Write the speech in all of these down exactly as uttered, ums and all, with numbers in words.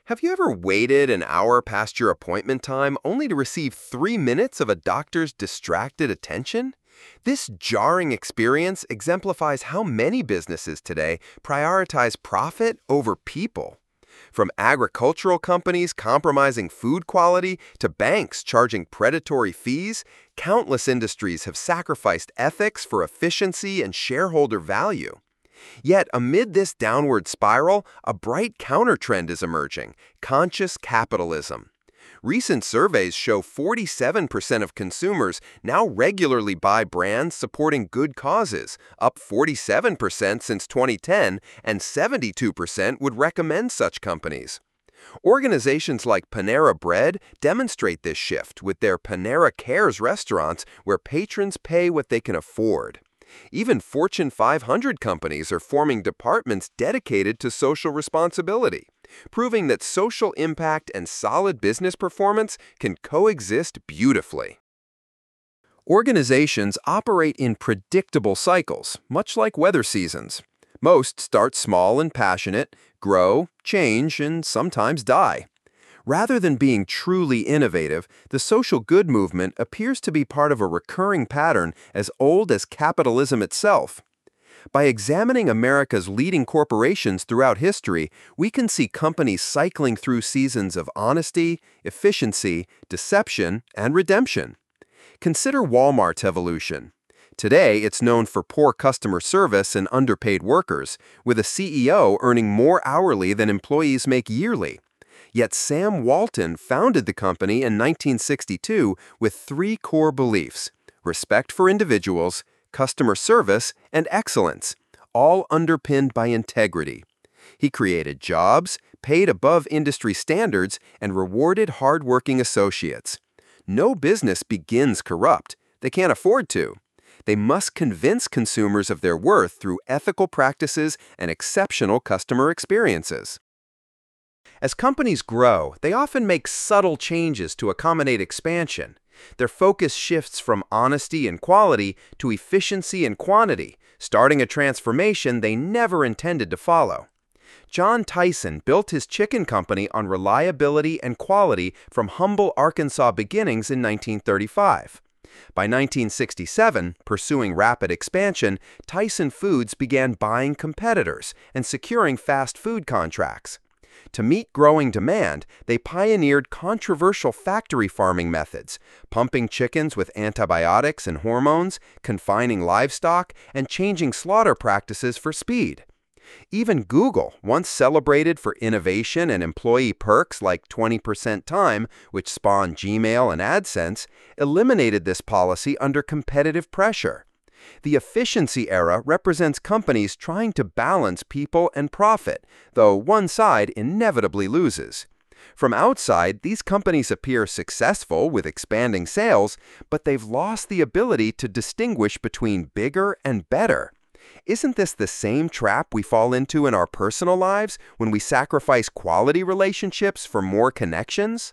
Have you ever waited an hour past your appointment time only to receive three minutes of a doctor's distracted attention? This jarring experience exemplifies how many businesses today prioritize profit over people. From agricultural companies compromising food quality to banks charging predatory fees, countless industries have sacrificed ethics for efficiency and shareholder value. Yet, amid this downward spiral, a bright countertrend is emerging: conscious capitalism. Recent surveys show forty-seven percent of consumers now regularly buy brands supporting good causes, up forty-seven percent since twenty ten, and seventy-two percent would recommend such companies. Organizations like Panera Bread demonstrate this shift with their Panera Cares restaurants where patrons pay what they can afford. Even Fortune five hundred companies are forming departments dedicated to social responsibility, proving that social impact and solid business performance can coexist beautifully. Organizations operate in predictable cycles, much like weather seasons. Most start small and passionate, grow, change, and sometimes die. Rather than being truly innovative, the social good movement appears to be part of a recurring pattern as old as capitalism itself. By examining America's leading corporations throughout history, we can see companies cycling through seasons of honesty, efficiency, deception, and redemption. Consider Walmart's evolution. Today, it's known for poor customer service and underpaid workers, with a C E O earning more hourly than employees make yearly. Yet Sam Walton founded the company in nineteen sixty-two with three core beliefs: respect for individuals, customer service, and excellence, all underpinned by integrity. He created jobs, paid above industry standards, and rewarded hardworking associates. No business begins corrupt. They can't afford to. They must convince consumers of their worth through ethical practices and exceptional customer experiences. As companies grow, they often make subtle changes to accommodate expansion. Their focus shifts from honesty and quality to efficiency and quantity, starting a transformation they never intended to follow. John Tyson built his chicken company on reliability and quality from humble Arkansas beginnings in nineteen thirty-five. By nineteen sixty-seven, pursuing rapid expansion, Tyson Foods began buying competitors and securing fast food contracts. To meet growing demand, they pioneered controversial factory farming methods, pumping chickens with antibiotics and hormones, confining livestock, and changing slaughter practices for speed. Even Google, once celebrated for innovation and employee perks like twenty percent time, which spawned Gmail and AdSense, eliminated this policy under competitive pressure. The efficiency era represents companies trying to balance people and profit, though one side inevitably loses. From outside, these companies appear successful with expanding sales, but they've lost the ability to distinguish between bigger and better. Isn't this the same trap we fall into in our personal lives when we sacrifice quality relationships for more connections?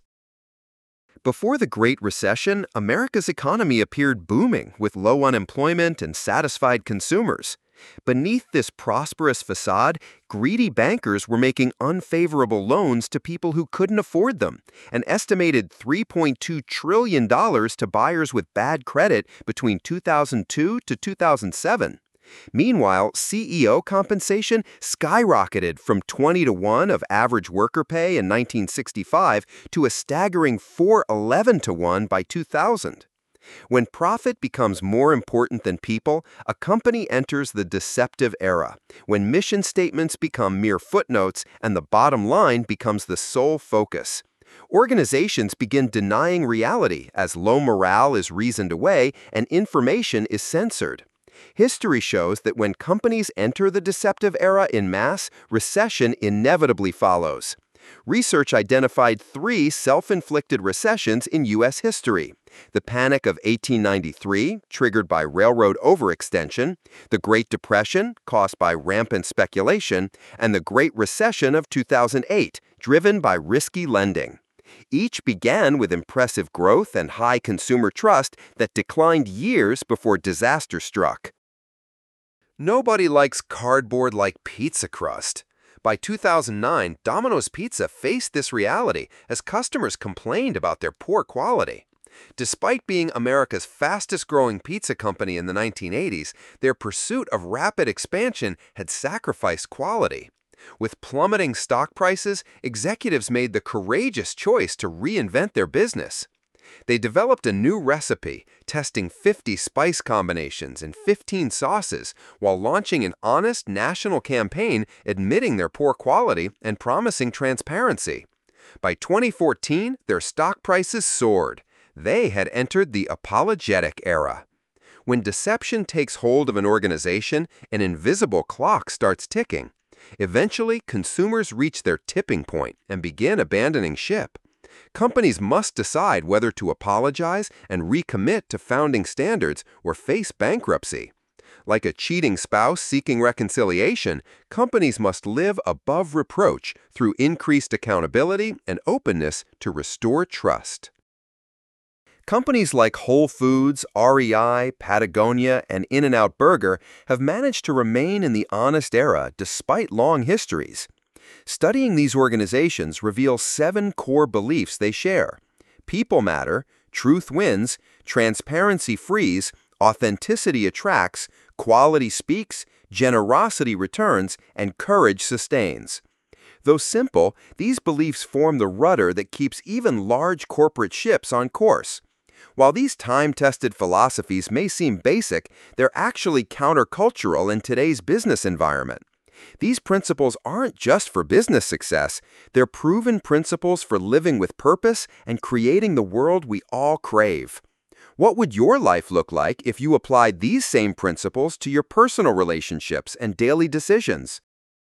Before the Great Recession, America's economy appeared booming with low unemployment and satisfied consumers. Beneath this prosperous facade, greedy bankers were making unfavorable loans to people who couldn't afford them, an estimated three point two trillion dollars to buyers with bad credit between two thousand two to two thousand seven. Meanwhile, C E O compensation skyrocketed from twenty to one of average worker pay in nineteen sixty-five to a staggering four hundred eleven to one by two thousand. When profit becomes more important than people, a company enters the deceptive era, when mission statements become mere footnotes and the bottom line becomes the sole focus. Organizations begin denying reality as low morale is reasoned away and information is censored. History shows that when companies enter the deceptive era en masse, recession inevitably follows. Research identified three self-inflicted recessions in U S history: the Panic of eighteen ninety-three, triggered by railroad overextension, the Great Depression, caused by rampant speculation, and the Great Recession of two thousand eight, driven by risky lending. Each began with impressive growth and high consumer trust that declined years before disaster struck. Nobody likes cardboard like pizza crust. By two thousand nine, Domino's Pizza faced this reality as customers complained about their poor quality. Despite being America's fastest-growing pizza company in the nineteen eighties, their pursuit of rapid expansion had sacrificed quality. With plummeting stock prices, executives made the courageous choice to reinvent their business. They developed a new recipe, testing fifty spice combinations and fifteen sauces, while launching an honest national campaign admitting their poor quality and promising transparency. By twenty fourteen, their stock prices soared. They had entered the apologetic era. When deception takes hold of an organization, an invisible clock starts ticking. Eventually, consumers reach their tipping point and begin abandoning ship. Companies must decide whether to apologize and recommit to founding standards or face bankruptcy. Like a cheating spouse seeking reconciliation, companies must live above reproach through increased accountability and openness to restore trust. Companies like Whole Foods, R E I, Patagonia, and In-N-Out Burger have managed to remain in the honest era despite long histories. Studying these organizations reveals seven core beliefs they share: people matter, truth wins, transparency frees, authenticity attracts, quality speaks, generosity returns, and courage sustains. Though simple, these beliefs form the rudder that keeps even large corporate ships on course. While these time-tested philosophies may seem basic, they're actually countercultural in today's business environment. These principles aren't just for business success, they're proven principles for living with purpose and creating the world we all crave. What would your life look like if you applied these same principles to your personal relationships and daily decisions?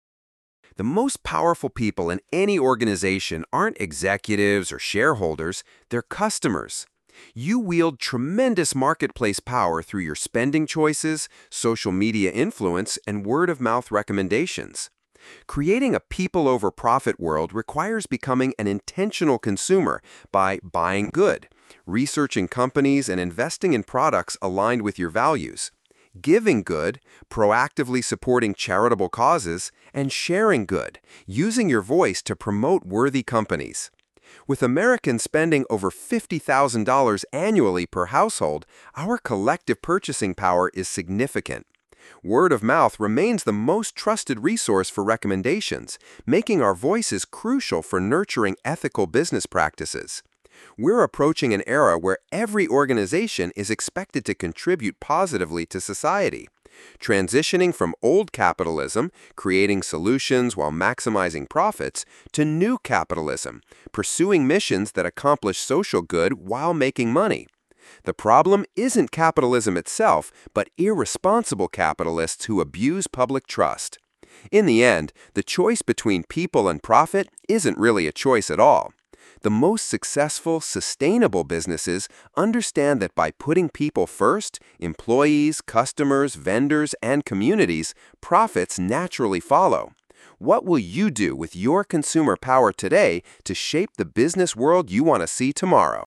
The most powerful people in any organization aren't executives or shareholders, they're customers. You wield tremendous marketplace power through your spending choices, social media influence, and word-of-mouth recommendations. Creating a people-over-profit world requires becoming an intentional consumer by buying good, researching companies, and investing in products aligned with your values, giving good, proactively supporting charitable causes, and sharing good, using your voice to promote worthy companies. With Americans spending over fifty thousand dollars annually per household, our collective purchasing power is significant. Word of mouth remains the most trusted resource for recommendations, making our voices crucial for nurturing ethical business practices. We're approaching an era where every organization is expected to contribute positively to society. Transitioning from old capitalism, creating solutions while maximizing profits, to new capitalism, pursuing missions that accomplish social good while making money. The problem isn't capitalism itself, but irresponsible capitalists who abuse public trust. In the end, the choice between people and profit isn't really a choice at all. The most successful, sustainable businesses understand that by putting people first, employees, customers, vendors, and communities, profits naturally follow. What will you do with your consumer power today to shape the business world you want to see tomorrow?